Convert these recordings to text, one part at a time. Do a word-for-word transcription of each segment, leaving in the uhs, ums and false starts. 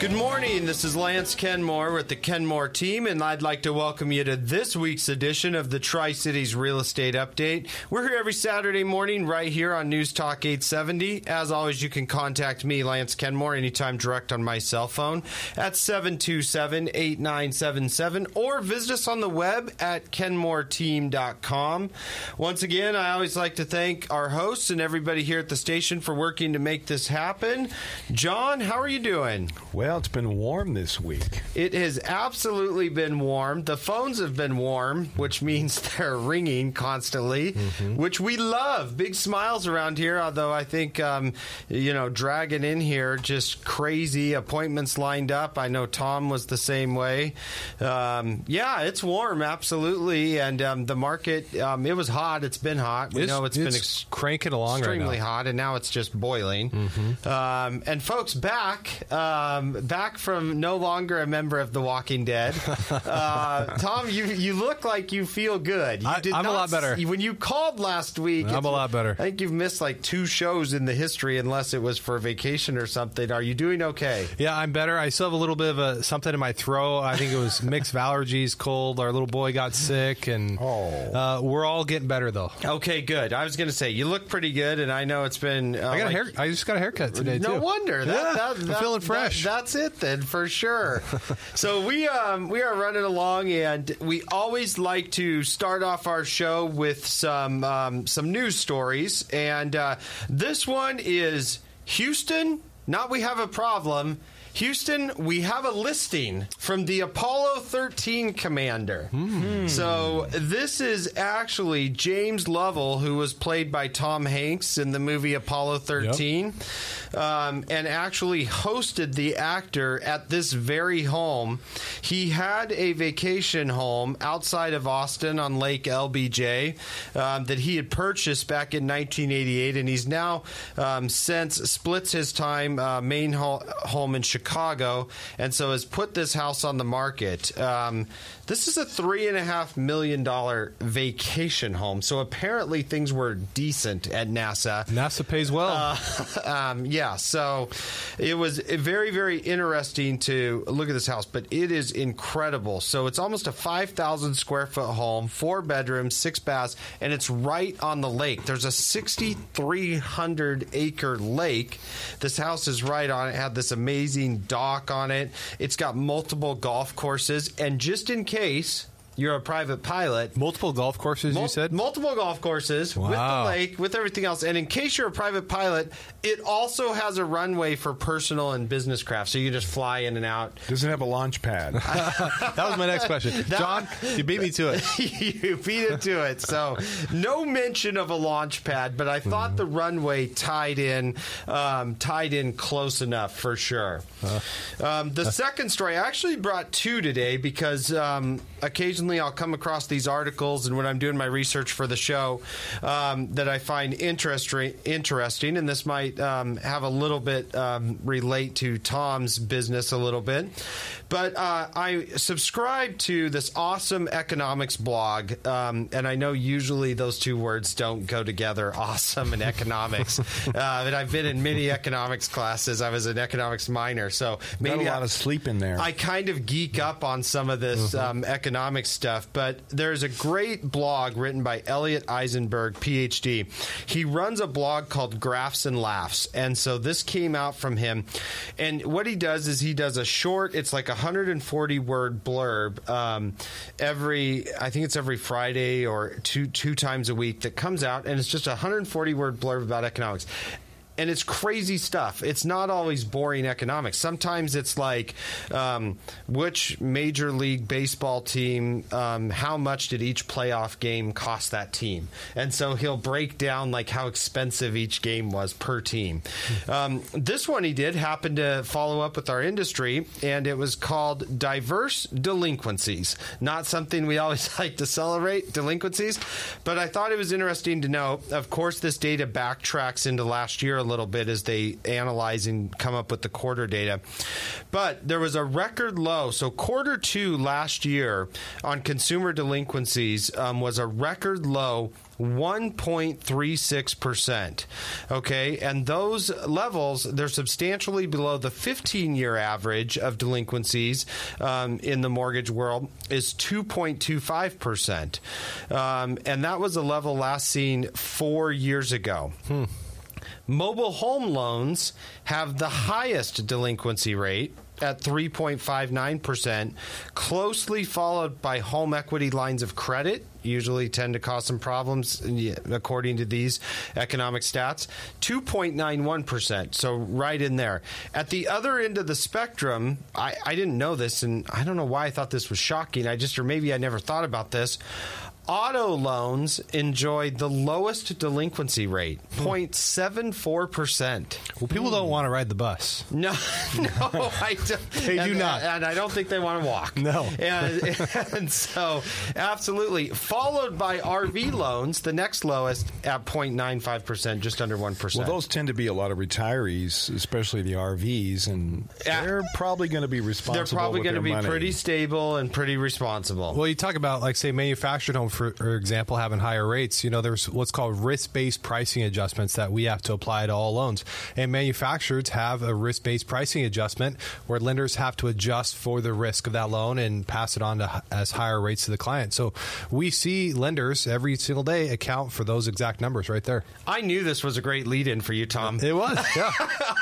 Good morning. This is Lance Kenmore with the Kenmore team, and I'd like to welcome you to this week's edition of the Tri-Cities Real Estate Update. We're here every Saturday morning right here on News Talk eight seventy. As always, you can contact me, Lance Kenmore, anytime direct on my cell phone at seven two seven, eight nine seven seven or visit us on the web at kenmore team dot com. Once again, I always like to thank our hosts and everybody here at the station for working to make this happen. John, how are you doing? Well, it's been warm this week. It has absolutely been warm. The phones have been warm, which means they're ringing constantly, mm-hmm. which we love. Big smiles around here, although I think, um, you know, dragging in here, just crazy appointments lined up. I know Tom was the same way. Um, yeah, it's warm, absolutely. And um, the market, um, it was hot. It's been hot. We it's, know it's, it's been ex- cranking along extremely right now. hot, and now it's just boiling. Mm-hmm. Um, and folks, back, um, back from no longer a member of The Walking Dead. Uh, Tom, you you look like you feel good. You I, did I'm not, a lot better. When you called last week, I'm a lot better. I think you've missed like two shows in the history, unless it was for vacation or something. Are you doing okay? Yeah, I'm better. I still have a little bit of a something in my throat. I think it was mixed allergies, cold. Our little boy got sick, and oh. uh, we're all getting better though. Okay, good. I was going to say you look pretty good, and I know it's been. Uh, I got like, a hair. I just got a haircut today. No too. wonder. That, Yeah, that, I'm that, feeling fresh. That, that's it then, for sure. So we um, we are running along, and we always like to start off our show with some um, some news stories, and uh, this one is Houston. Not we have a problem. Houston, we have a listing from the Apollo thirteen commander. Mm. So this is actually James Lovell, who was played by Tom Hanks in the movie Apollo thirteen, yep. um, and actually hosted the actor at this very home. He had a vacation home outside of Austin on Lake L B J um, that he had purchased back in nineteen eighty-eight, and he's now um, since splits his time uh, main ho- home in Chicago. Chicago, and so has put this house on the market. Um, this is a three and a half million dollar vacation home. So apparently things were decent at NASA. NASA pays well. Uh, um, yeah, so it was very, very interesting to look at this house, but it is incredible. So it's almost a five thousand square foot home, four bedrooms, six baths, and it's right on the lake. There's a six thousand three hundred acre lake. This house is right on it. It had this amazing dock on it. It's got multiple golf courses, and just in case you're a private pilot. Multiple golf courses, Mul- you said? Multiple golf courses wow. with the lake, with everything else. And in case you're a private pilot, it also has a runway for personal and business craft. So you can just fly in and out. Does it have a launch pad? That was my next question. That, John, you beat me to it. You beat it to it. So no mention of a launch pad, but I thought mm. the runway tied in, um, tied in close enough for sure. Uh, um, the uh, second story, I actually brought two today because um, occasionally I'll come across these articles, and when I'm doing my research for the show, um, that I find interest, interesting, and this might um, have a little bit um, relate to Tom's business a little bit. But uh, I subscribe to this awesome economics blog, um, and I know usually those two words don't go together, awesome and economics. uh, but I've been in many economics classes. I was an economics minor, so maybe got a lot I, of sleep in there. I kind of geek up on some of this mm-hmm. um, economics stuff, but there's a great blog written by Elliot Eisenberg, P H D. He runs a blog called Graphs and Laughs, and so this came out from him. And what he does is he does a short, it's like a one hundred forty word blurb um, every, I think it's every Friday or two two times a week that comes out, and it's just a one hundred forty word blurb about economics. And it's crazy stuff. It's not always boring economics. Sometimes it's like, um, which Major League Baseball team, um, how much did each playoff game cost that team? And so he'll break down like how expensive each game was per team. Um, this one he did happened to follow up with our industry, and it was called Diverse Delinquencies. Not something we always like to celebrate, delinquencies, but I thought it was interesting to know. Of course, this data backtracks into last year a little bit as they analyze and come up with the quarter data. But there was a record low. So quarter two last year on consumer delinquencies um, was a record low one point three six percent. Okay, and those levels, they're substantially below the fifteen-year average of delinquencies um, in the mortgage world is two point two five percent. Um, and that was a level last seen four years ago. Hmm. Mobile home loans have the highest delinquency rate at three point five nine percent, closely followed by home equity lines of credit, usually tend to cause some problems according to these economic stats, two point nine one percent, so right in there. At the other end of the spectrum, I, I didn't know this, and I don't know why I thought this was shocking. I just, or maybe I never thought about this. Auto loans enjoyed the lowest delinquency rate, zero point seven four percent. Well, people don't want to ride the bus. No, no, I don't. They and, do not. And I don't think they want to walk. No. And, and so, absolutely. Followed by R V loans, the next lowest at zero point nine five percent, just under one percent. Well, those tend to be a lot of retirees, especially the R Vs, and they're probably going to be responsible. They're probably going to be money. pretty stable and pretty responsible. Well, you talk about, like, say, manufactured home, for, for example, having higher rates. You know, there's what's called risk-based pricing adjustments that we have to apply to all loans. And manufacturers have a risk-based pricing adjustment where lenders have to adjust for the risk of that loan and pass it on to as higher rates to the client. So we see lenders every single day account for those exact numbers right there. I knew this was a great lead-in for you, Tom. It was, yeah.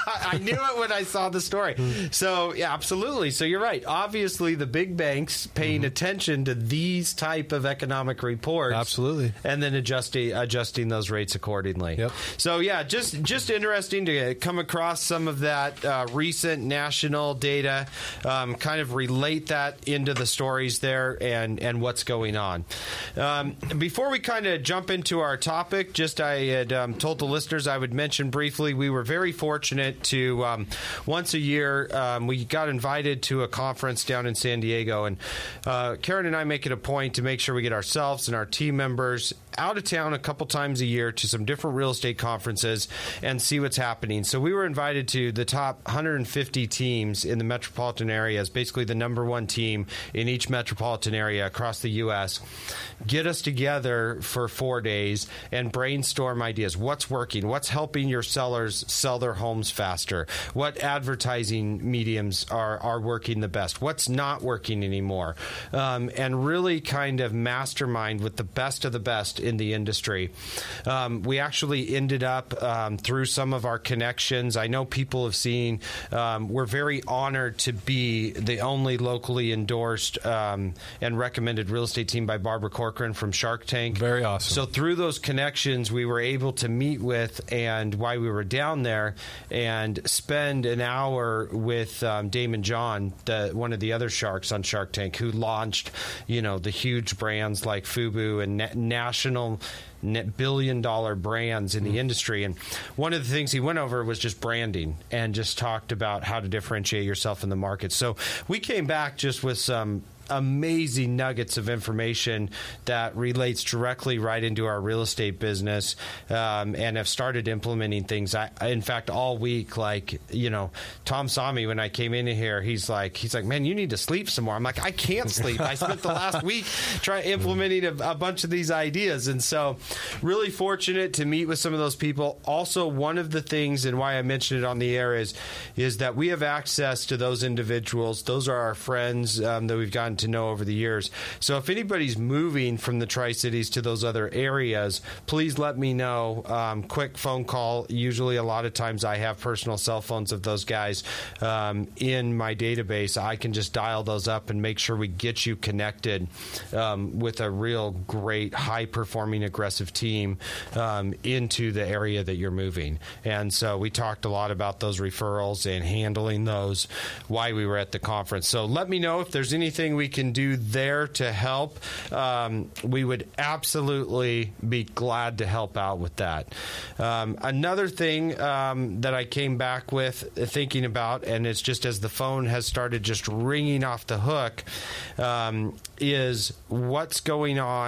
I knew it when I saw the story. So, yeah, absolutely. So you're right. Obviously, the big banks paying mm-hmm. attention to these type of economic reports. Absolutely. And then adjusting adjusting those rates accordingly. Yep. So, yeah, just, just interesting to come across some of that uh, recent national data, um, kind of relate that into the stories there and, and what's going on. Um, before we kind of jump into our topic, just I had um, told the listeners I would mention briefly, we were very fortunate to, um, once a year, um, we got invited to a conference down in San Diego. And uh, Karen and I make it a point to make sure we get ourselves and our team members out of town a couple times a year to some different real estate conferences and see what's happening. So we were invited to the top one hundred fifty teams in the metropolitan area, as basically the number one team in each metropolitan area across the U S Get us together for four days and brainstorm ideas. What's working? What's helping your sellers sell their homes faster? What advertising mediums are, are working the best? What's not working anymore? Um, and really kind of mastermind with the best of the best in the industry. Um, we actually ended up um, through some of our connections. I know people have seen, um, we're very honored to be the only locally endorsed um, and recommended real estate team by Barbara Corcoran from Shark Tank. Very awesome. So through those connections, we were able to meet with, and while we were down there, and spend an hour with um, Damon John, the, one of the other sharks on Shark Tank, who launched, you know, the huge brands like FUBU and na- national billion dollar brands in the mm. industry. And one of the things he went over was just branding and just talked about how to differentiate yourself in the market. So we came back just with some amazing nuggets of information that relates directly right into our real estate business, um, and have started implementing things. I, in fact, all week, like, you know, Tom saw me when I came in here. He's like, he's like, man, you need to sleep some more. I'm like, I can't sleep. I spent the last week trying implementing a, a bunch of these ideas, and so really fortunate to meet with some of those people. Also, one of the things, and why I mentioned it on the air, is is that we have access to those individuals. Those are our friends um, that we've gotten to know over the years. So if anybody's moving from the Tri-Cities to those other areas, please let me know. Um, quick phone call. Usually a lot of times I have personal cell phones of those guys um, in my database. I can just dial those up and make sure we get you connected um, with a real great, high-performing, aggressive team um, into the area that you're moving. And so we talked a lot about those referrals and handling those while we were at the conference. So let me know if there's anything we can do there to help. Um, we would absolutely be glad to help out with that. Um, another thing um, that I came back with thinking about, and it's just as the phone has started just ringing off the hook, um, is what's going on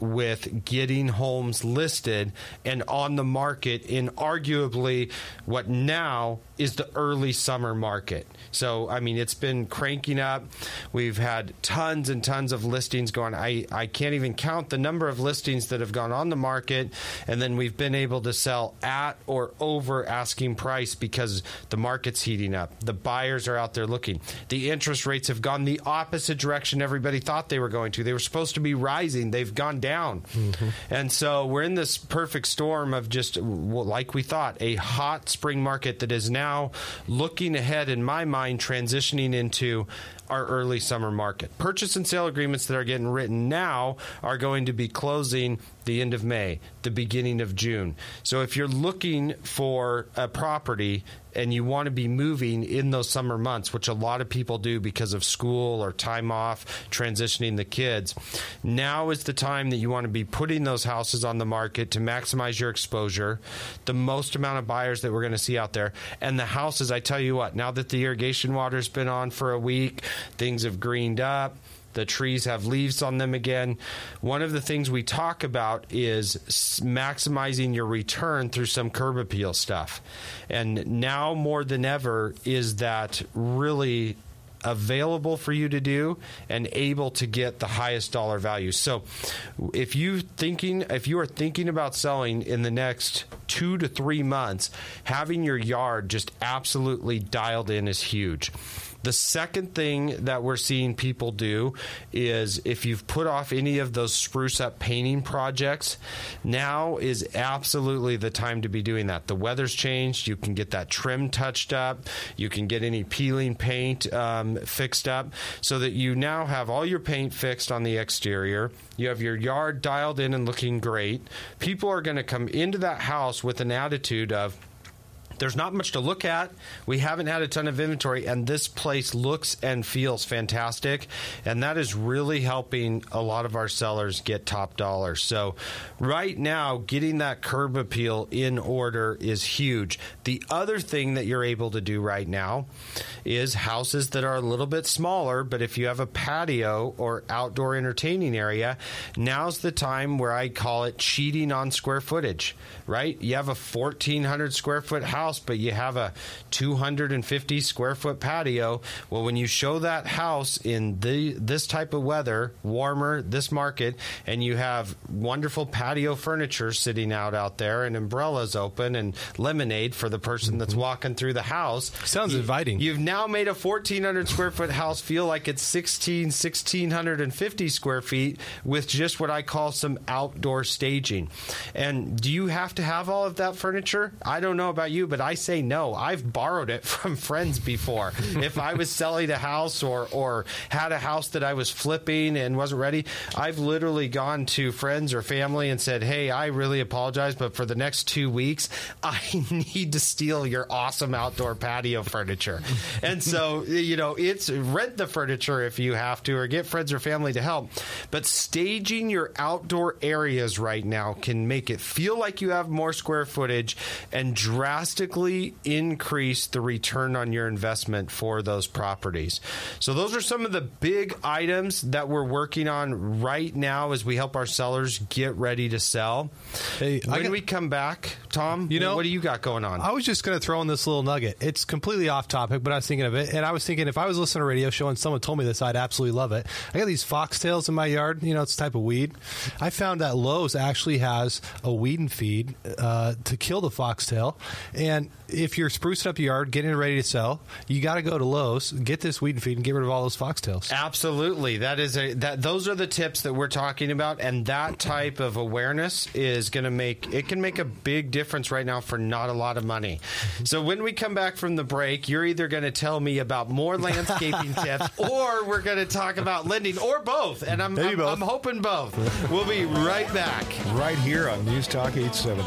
with getting homes listed and on the market in arguably what now is the early summer market. So, I mean, it's been cranking up. We've had tons and tons of listings going. I, I can't even count the number of listings that have gone on the market, and then we've been able to sell at or over asking price because the market's heating up. The buyers are out there looking. The interest rates have gone the opposite direction everybody thought they were going to. They were supposed to be rising. They've gone down. Mm-hmm. And so we're in this perfect storm of just, like we thought, a hot spring market that is now looking ahead, in my mind, transitioning into our early summer market. Purchase and sale agreements that are getting written now are going to be closing the end of May, the beginning of June. So if you're looking for a property and you want to be moving in those summer months, which a lot of people do because of school or time off, transitioning the kids, now is the time that you want to be putting those houses on the market to maximize your exposure, the most amount of buyers that we're going to see out there. And the houses, I tell you what, now that the irrigation water's been on for a week, things have greened up, the trees have leaves on them again. One of the things we talk about is maximizing your return through some curb appeal stuff. And now more than ever is that really available for you to do and able to get the highest dollar value. So if you thinking if you are thinking about selling in the next two to three months, having your yard just absolutely dialed in is huge. The second thing that we're seeing people do is if you've put off any of those spruce up painting projects, now is absolutely the time to be doing that. The weather's changed. You can get that trim touched up. You can get any peeling paint um, fixed up so that you now have all your paint fixed on the exterior. You have your yard dialed in and looking great. People are going to come into that house with an attitude of, there's not much to look at. We haven't had a ton of inventory, and this place looks and feels fantastic. And that is really helping a lot of our sellers get top dollar. So right now, getting that curb appeal in order is huge. The other thing that you're able to do right now is houses that are a little bit smaller, but if you have a patio or outdoor entertaining area, now's the time where I call it cheating on square footage, right? You have a fourteen hundred square foot house, but you have a two hundred fifty square foot patio. Well, when you show that house in the this type of weather, warmer, this market, and you have wonderful patio furniture sitting out out there and umbrellas open and lemonade for the person that's walking through the house. Sounds you, inviting. You've now made a fourteen hundred square foot house feel like it's sixteen, sixteen fifty square feet with just what I call some outdoor staging. And do you have to have all of that furniture? I don't know about you, but I say no. I've borrowed it from friends before. If I was selling a house or, or had a house that I was flipping and wasn't ready, I've literally gone to friends or family and said, hey, I really apologize, but for the next two weeks, I need to steal your awesome outdoor patio furniture. And so, you know, it's rent the furniture if you have to or get friends or family to help. But staging your outdoor areas right now can make it feel like you have more square footage and drastically increase the return on your investment for those properties. So those are some of the big items that we're working on right now as we help our sellers get ready to sell. Hey, when got, we come back, Tom, you know, what do you got going on? I was just going to throw in this little nugget. It's completely off topic, but I was thinking of it, and I was thinking if I was listening to a radio show and someone told me this, I'd absolutely love it. I got these foxtails in my yard. You know, it's a type of weed. I found that Lowe's actually has a weed and feed uh, to kill the foxtail. And if you're sprucing up your yard, getting it ready to sell, you got to go to Lowe's, get this weed and feed, and get rid of all those foxtails. Absolutely. That is a that. Those are the tips that we're talking about, and that type of awareness is going to make it can make a big difference right now for not a lot of money. So when we come back from the break, you're either going to tell me about more landscaping tips, or we're going to talk about lending, or both. And I'm I'm, both. I'm hoping both. We'll be right back. Right here on News Talk eight seventy.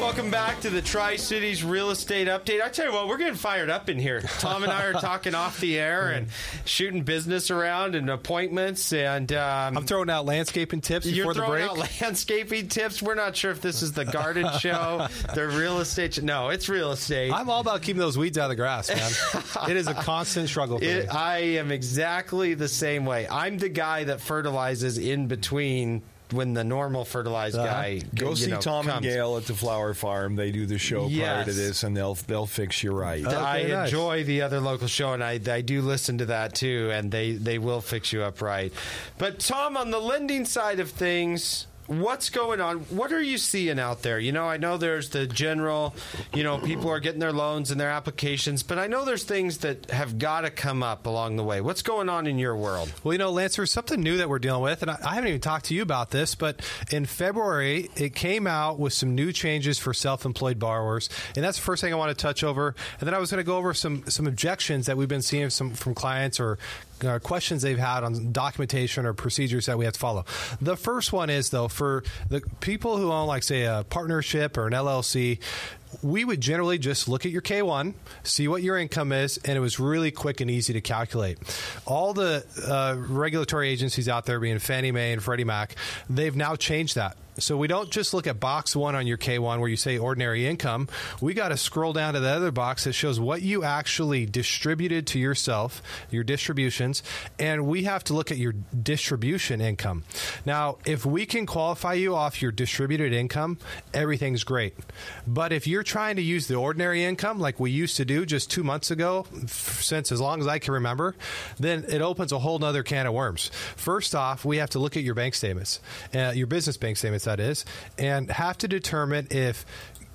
welcome back to the Tri-Cities Real Estate Update. I tell you what, we're getting fired up in here. Tom and I are talking off the air and shooting business around and appointments. And um, I'm throwing out landscaping tips before the break. You're throwing out landscaping tips. We're not sure if this is the garden show, the real estate. No, it's real estate. I'm all about keeping those weeds out of the grass, man. It is a constant struggle for it, me. I am exactly the same way. I'm the guy that fertilizes in between when the normal fertilized uh-huh. guy go you see know, Tom comes. and Gail at the Flower Farm. They do the show Yes. prior to this, and they'll they'll fix you right. Okay, I nice. enjoy the other local show, and I, I do listen to that too, and they, they will fix you up right. But Tom, on the lending side of things, what's going on? What are you seeing out there? You know, I know there's the general, you know, people are getting their loans and their applications, but I know there's things that have got to come up along the way. What's going on in your world? Well, you know, Lance, there's something new that we're dealing with, and I, I haven't even talked to you about this, but in February, it came out with some new changes for self-employed borrowers, and that's the first thing I want to touch over. And then I was going to go over some, some objections that we've been seeing some, from clients or Uh, questions they've had on documentation or procedures that we have to follow. The first one is, though, for the people who own, like, say, a partnership or an L L C, we would generally just look at your K one, see what your income is, and it was really quick and easy to calculate. All the uh, regulatory agencies out there, being Fannie Mae and Freddie Mac, they've now changed that. So we don't just look at box one on your K one where you say ordinary income. We got to scroll down to the other box that shows what you actually distributed to yourself, your distributions, and we have to look at your distribution income. Now, if we can qualify you off your distributed income, everything's great. But if you're trying to use the ordinary income like we used to do just two months ago, f- since as long as I can remember, then it opens a whole nother can of worms. First off, we have to look at your bank statements, uh, your business bank statements, that is, and have to determine if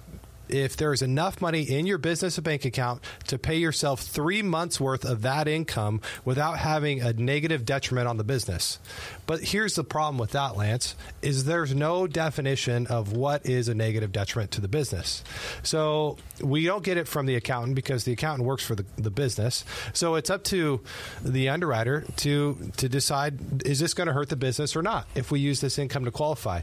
if there's enough money in your business bank account to pay yourself three months worth of that income without having a negative detriment on the business. But here's the problem with that, Lance, is there's no definition of what is a negative detriment to the business. So we don't get it from the accountant because the accountant works for the, the business. So it's up to the underwriter to to decide, is this going to hurt the business or not if we use this income to qualify?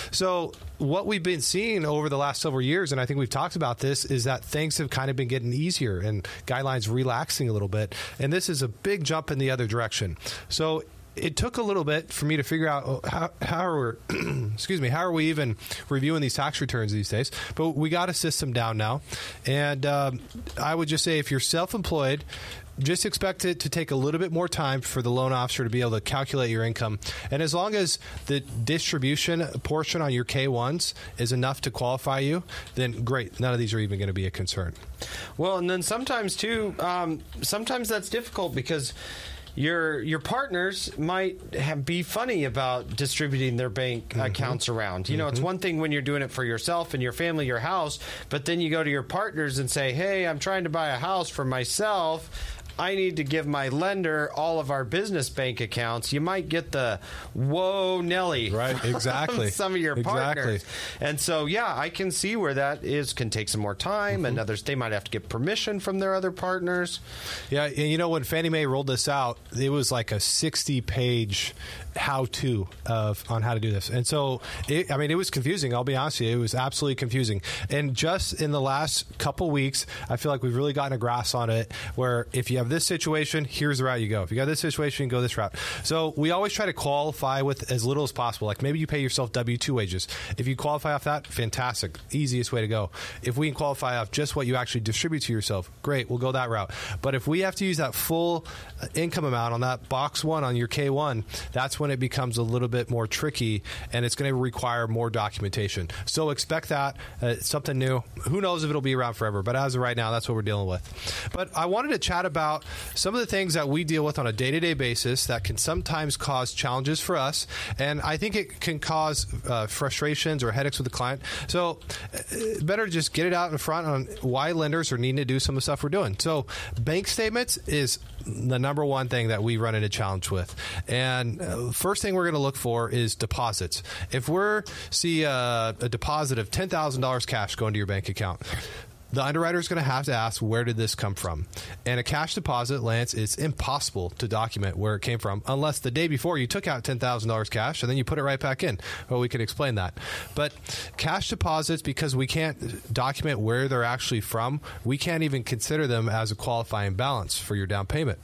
So what we've been seeing over the last several years, and I think we've talked about this, is that things have kind of been getting easier and guidelines relaxing a little bit. And this is a big jump in the other direction. So it took a little bit for me to figure out how, how are we, excuse me, how are we even reviewing these tax returns these days? But we got a system down now. And um, I would just say if you're self-employed, just expect it to take a little bit more time for the loan officer to be able to calculate your income. And as long as the distribution portion on your K ones is enough to qualify you, then great. None of these are even going to be a concern. Well, and then sometimes, too, um, sometimes that's difficult because your your partners might have, be funny about distributing their bank mm-hmm. accounts around. You know, mm-hmm. it's one thing when you're doing it for yourself and your family, your house, but then you go to your partners and say, hey, I'm trying to buy a house for myself. I need to give my lender all of our business bank accounts. You might get the whoa, Nelly. Right, exactly. From some of your partners. Exactly. And so, yeah, I can see where that is can take some more time, mm-hmm. and others, they might have to get permission from their other partners. Yeah, and you know, when Fannie Mae rolled this out, it was like a sixty-page how-to of on how to do this. And so, it, I mean, it was confusing. I'll be honest with you. It was absolutely confusing. And just in the last couple weeks, I feel like we've really gotten a grasp on it, where if you have this situation, here's the route you go. If you got this situation, you go this route. So we always try to qualify with as little as possible. Like maybe you pay yourself W two wages. If you qualify off that, fantastic. Easiest way to go. If we can qualify off just what you actually distribute to yourself, great. We'll go that route. But if we have to use that full income amount on that box one on your K one, that's when it becomes a little bit more tricky, and it's going to require more documentation. So expect that. Uh, it's something new. Who knows if it'll be around forever, but as of right now, that's what we're dealing with. But I wanted to chat about some of the things that we deal with on a day-to-day basis that can sometimes cause challenges for us, and I think it can cause uh, frustrations or headaches with the client. So uh, better just get it out in front on why lenders are needing to do some of the stuff we're doing. So bank statements is the number one thing that we run into challenge with. And uh, first thing we're going to look for is deposits. If we're see a, a deposit of ten thousand dollars cash going to your bank account, the underwriter is going to have to ask, where did this come from? And a cash deposit, Lance, it's impossible to document where it came from unless the day before you took out ten thousand dollars cash and then you put it right back in. Well, we can explain that. But cash deposits, because we can't document where they're actually from, we can't even consider them as a qualifying balance for your down payment.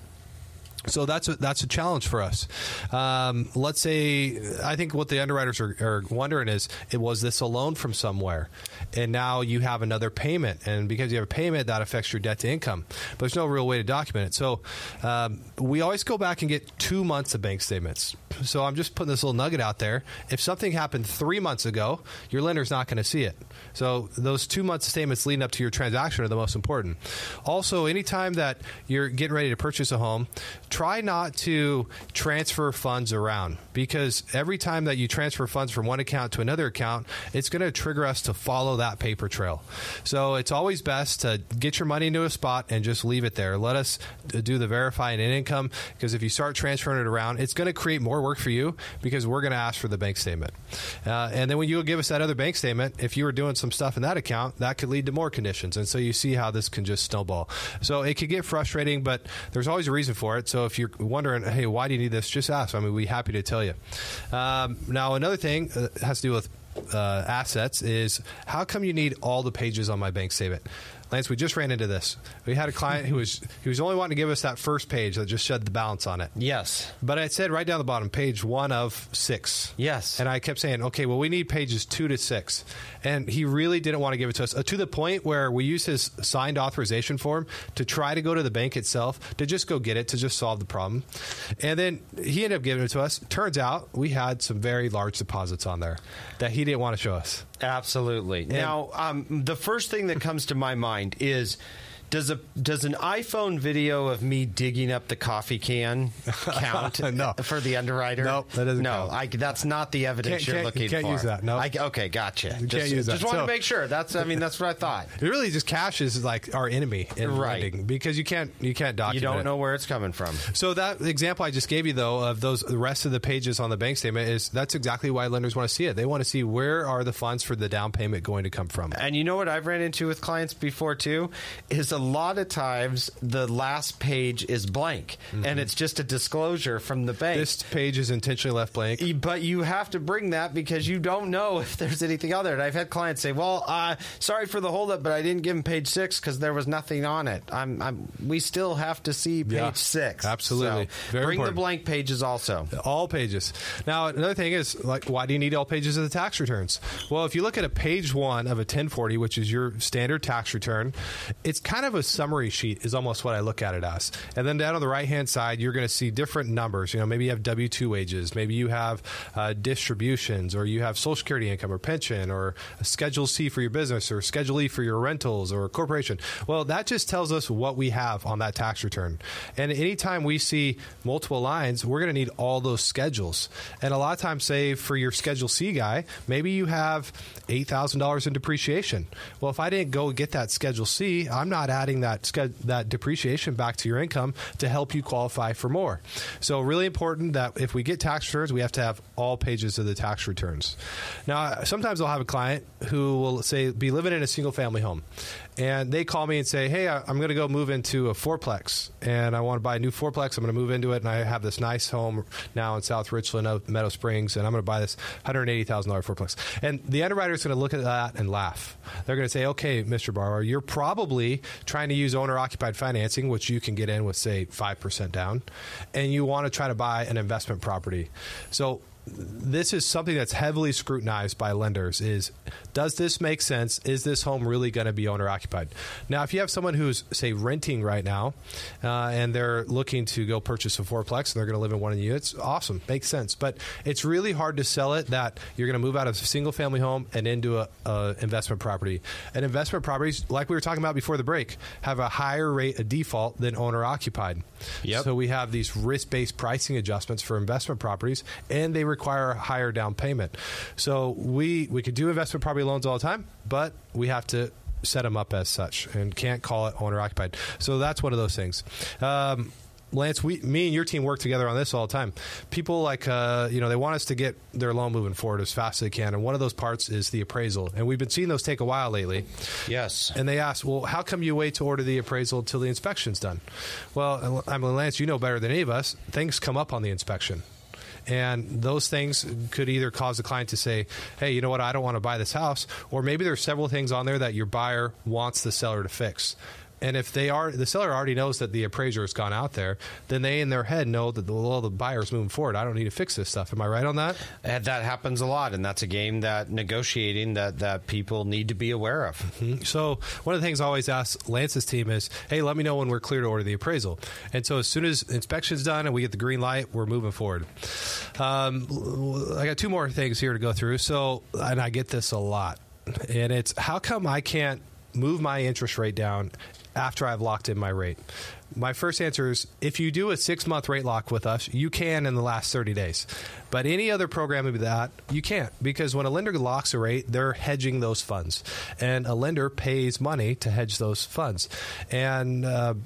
So that's a, that's a challenge for us. Um, let's say, I think what the underwriters are, are wondering is, it was this a loan from somewhere? And now you have another payment. And because you have a payment, that affects your debt to income. But there's no real way to document it. So um, we always go back and get two months of bank statements. So I'm just putting this little nugget out there. If something happened three months ago, your lender's not going to see it. So those two months of statements leading up to your transaction are the most important. Also, anytime that you're getting ready to purchase a home, try not to transfer funds around, because every time that you transfer funds from one account to another account, it's going to trigger us to follow that paper trail. So it's always best to get your money into a spot and just leave it there. Let us do the verifying in income, because if you start transferring it around, it's going to create more work for you, because we're going to ask for the bank statement. Uh, and then when you give us that other bank statement, if you were doing some stuff in that account, that could lead to more conditions. And so you see how this can just snowball. So it could get frustrating, but there's always a reason for it. So if you're wondering, hey, why do you need this? Just ask. I mean, we're happy to tell you. Um, now, another thing uh, has to do with uh, assets is, how come you need all the pages on my bank statement? Lance, we just ran into this. We had a client who was who was only wanting to give us that first page that just showed the balance on it. Yes. But I said right down the bottom, page one of six. Yes. And I kept saying, okay, well, we need pages two to six. And he really didn't want to give it to us, uh, to the point where we used his signed authorization form to try to go to the bank itself, to just go get it, to just solve the problem. And then he ended up giving it to us. Turns out we had some very large deposits on there that he didn't want to show us. Absolutely. And now, um, the first thing that comes to my mind is, does a does an iPhone video of me digging up the coffee can count no. for the underwriter? No, that doesn't no, count. I, that's not the evidence Can't- you're can't- looking you can't for. use that, no. I, okay, gotcha. You just can't use that. just wanted So- to make sure. That's I mean, that's what I thought. It really just cash is like our enemy in Right. lending, because you can't you can't document You don't it. know where it's coming from. So that example I just gave you, though, of those the rest of the pages on the bank statement, is that's exactly why lenders want to see it. They want to see, where are the funds for the down payment going to come from. And you know what I've ran into with clients before, too, is a lot of times the last page is blank, mm-hmm. and it's just a disclosure from the bank. This page is intentionally left blank. But you have to bring that, because you don't know if there's anything out there. And I've had clients say, well, uh, sorry for the holdup, but I didn't give them page six because there was nothing on it. I'm, I'm, we still have to see page Yeah, six. absolutely. So Very bring important. the blank pages also. All pages. Now, another thing is, like, why do you need all pages of the tax returns? Well, if you look at a page one of a ten forty, which is your standard tax return, it's kind of a summary sheet is almost what I look at it as. And then down on the right-hand side, you're going to see different numbers. You know, maybe you have W two wages, maybe you have uh, distributions, or you have Social Security income or pension, or a Schedule C for your business, or Schedule E for your rentals or corporation. Well, that just tells us what we have on that tax return. And anytime we see multiple lines, we're going to need all those schedules. And a lot of times, say for your Schedule C guy, maybe you have eight thousand dollars in depreciation. Well, if I didn't go get that Schedule C, I'm not adding that that depreciation back to your income to help you qualify for more. So really important that if we get tax returns, we have to have all pages of the tax returns. Now, sometimes I'll have a client who will say be living in a single family home, and they call me and say, hey, I'm going to go move into a fourplex, and I want to buy a new fourplex. I'm going to move into it, and I have this nice home now in South Richland, Meadow Springs, and I'm going to buy this one hundred eighty thousand dollars fourplex. And the underwriter is going to look at that and laugh. They're going to say, okay, Mister Borrower, you're probably trying to use owner-occupied financing, which you can get in with, say, five percent down, and you want to try to buy an investment property. So this is something that's heavily scrutinized by lenders is, does this make sense? Is this home really going to be owner occupied? Now, if you have someone who's, say, renting right now, uh, and they're looking to go purchase a fourplex and they're going to live in one of the units, awesome, makes sense. But it's really hard to sell it that you're going to move out of a single family home and into a, a investment property. And investment properties, like we were talking about before the break, have a higher rate of default than owner occupied. Yep. So we have these risk-based pricing adjustments for investment properties, and they require a higher down payment. So we we could do investment property loans all the time, but we have to set them up as such and can't call it owner occupied. So that's one of those things. Um, Lance, we, me and your team work together on this all the time. People like, uh, you know, they want us to get their loan moving forward as fast as they can. And one of those parts is the appraisal. And we've been seeing those take a while lately. Yes. And they ask, well, how come you wait to order the appraisal until the inspection's done? Well, I mean, Lance, you know better than any of us, things come up on the inspection. And those things could either cause the client to say, hey, you know what, I don't want to buy this house. Or maybe there's several things on there that your buyer wants the seller to fix. And if they are, the seller already knows that the appraiser has gone out there, then they in their head know that the, well, the buyer's moving forward. I don't need to fix this stuff. Am I right on that? And that happens a lot, and that's a game that negotiating that, that people need to be aware of. Mm-hmm. So one of the things I always ask Lance's team is, hey, let me know when we're clear to order the appraisal. And so as soon as inspection's done and we get the green light, we're moving forward. Um, I got two more things here to go through. So, and I get this a lot, and it's how come I can't move my interest rate down after I've locked in my rate? My first answer is if you do a six-month rate lock with us, you can in the last thirty days. But any other program of that, you can't, because when a lender locks a rate, they're hedging those funds. And a lender pays money to hedge those funds. And uh,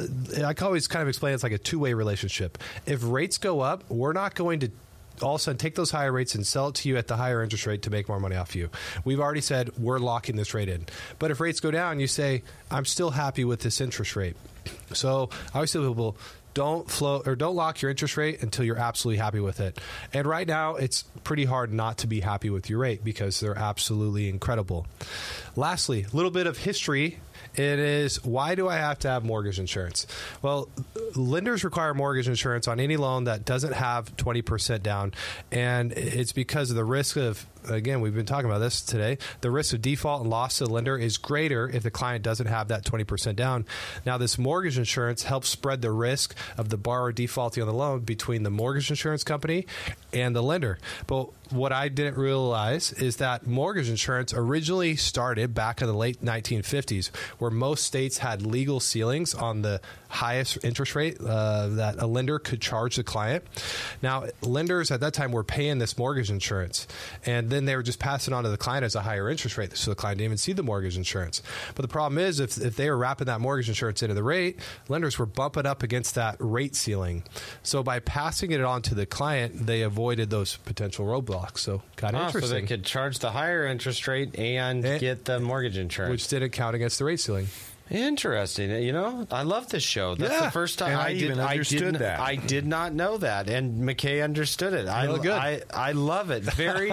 I can always kind of explain it's like a two-way relationship. If rates go up, we're not going to all of a sudden take those higher rates and sell it to you at the higher interest rate to make more money off you. We've already said we're locking this rate in. But if rates go down, you say, I'm still happy with this interest rate. So I always tell people, don't float or don't lock your interest rate until you're absolutely happy with it. And right now, it's pretty hard not to be happy with your rate because they're absolutely incredible. Lastly, a little bit of history. It is, why do I have to have mortgage insurance? Well, lenders require mortgage insurance on any loan that doesn't have twenty percent down, and it's because of the risk of, again, we've been talking about this today, the risk of default and loss to the lender is greater if the client doesn't have that twenty percent down. Now, this mortgage insurance helps spread the risk of the borrower defaulting on the loan between the mortgage insurance company and the lender. But what I didn't realize is that mortgage insurance originally started back in the late nineteen fifties, where most states had legal ceilings on the highest interest rate uh, that a lender could charge the client. Now, lenders at that time were paying this mortgage insurance, and then they were just passing on to the client as a higher interest rate, so the client didn't even see the mortgage insurance. But the problem is, if, if they were wrapping that mortgage insurance into the rate, lenders were bumping up against that rate ceiling. So by passing it on to the client, they avoided those potential roadblocks. So kind of oh, interesting. So they could charge the higher interest rate and, and get the mortgage insurance, which didn't count against the rate ceiling. Interesting. You know, I love this show. That's yeah. the first time and I, I even did, understood I did, that. I did not know that, and McKay understood it. I, good. I I love it. Very,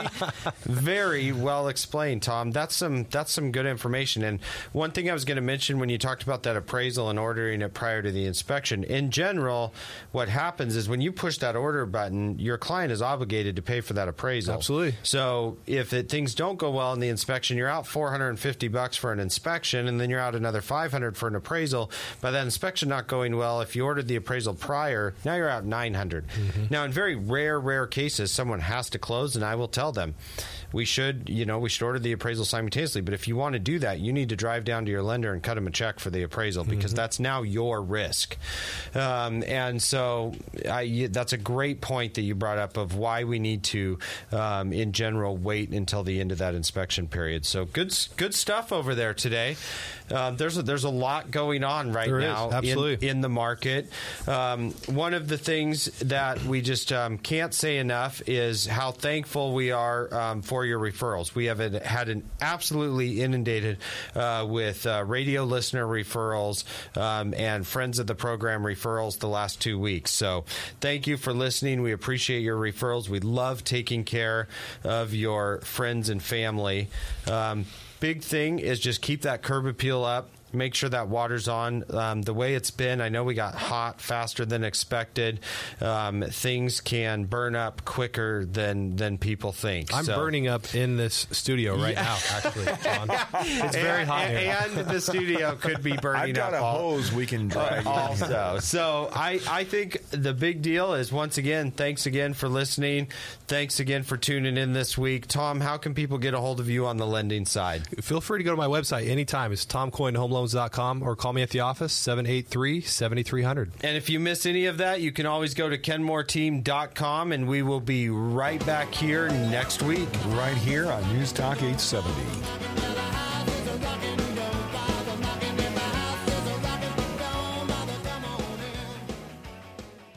very well explained, Tom. That's some that's some good information. And one thing I was going to mention when you talked about that appraisal and ordering it prior to the inspection. In general, what happens is when you push that order button, your client is obligated to pay for that appraisal. Absolutely. So if it, things don't go well in the inspection, you're out four hundred fifty bucks for an inspection, and then you're out another five hundred for an appraisal. By that inspection not going well, if you ordered the appraisal prior, now you're out nine hundred. Mm-hmm. Now, in very rare, rare cases, someone has to close, and I will tell them, we should, you know, we should order the appraisal simultaneously. But if you want to do that, you need to drive down to your lender and cut them a check for the appraisal, because mm-hmm. that's now your risk. Um, and so I, that's a great point that you brought up of why we need to, um, in general, wait until the end of that inspection period. So good, good stuff over there today. Um, there's a, there's a lot going on right there now in, in the market. Um, one of the things that we just um, can't say enough is how thankful we are um, for your referrals. We have had an absolutely inundated uh, with uh, radio listener referrals um, and friends of the program referrals the last two weeks. So thank you for listening. We appreciate your referrals. We love taking care of your friends and family. Um, Big thing is just keep that curb appeal up. Make sure that water's on um, the way it's been. I know we got hot faster than expected. Um, things can burn up quicker than than people think. I'm so. burning up in this studio right yeah. now, actually, John. It's very and, hot and, here. And the studio could be burning I've got up. a all, hose we can drag uh, also. So I, I think the big deal is, once again, thanks again for listening. Thanks again for tuning in this week. Tom, how can people get a hold of you on the lending side? Feel free to go to my website anytime. It's tom coyne home loans dot com, or call me at the office, seven eight three, seven three zero zero. And if you miss any of that, you can always go to kenmore team dot com, and we will be right back here next week. Right here on News Talk eight seventy.